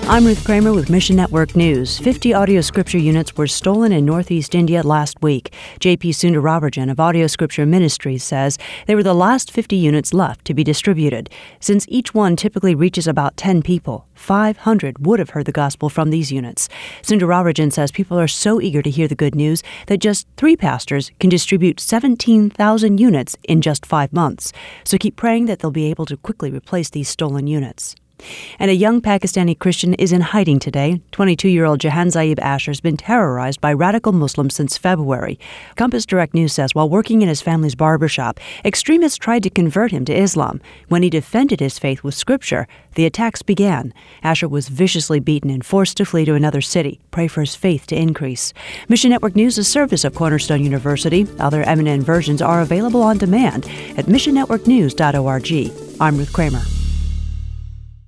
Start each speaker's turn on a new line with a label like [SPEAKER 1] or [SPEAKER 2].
[SPEAKER 1] I'm Ruth Kramer with Mission Network News. 50 audio scripture units were stolen in northeast India last week. J.P. Sundararajan of Audio Scripture Ministries says they were the last 50 units left to be distributed. Since each one typically reaches about 10 people, 500 would have heard the gospel from these units. Sundararajan says people are so eager to hear the good news that just 3 pastors can distribute 17,000 units in just 5 months. So keep praying that they'll be able to quickly replace these stolen units. And a young Pakistani Christian is in hiding today. 22-year-old Jahan Zaib Asher has been terrorized by radical Muslims since February. Compass Direct News says while working in his family's barbershop, extremists tried to convert him to Islam. When he defended his faith with scripture, the attacks began. Asher was viciously beaten and forced to flee to another city. Pray for his faith to increase. Mission Network News is a service of Cornerstone University. Other eminent versions are available on demand at missionnetworknews.org. I'm Ruth Kramer.